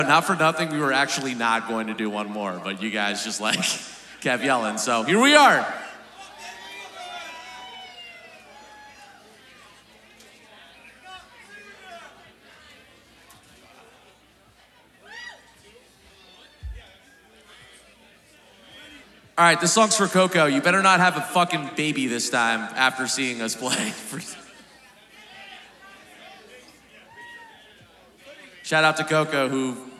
Not for nothing, we were actually not going to do one more, but you guys just like kept yelling. So here we are. All right, this song's for Coco. You better not have a fucking baby this time after seeing us play. Shout out to Coco, who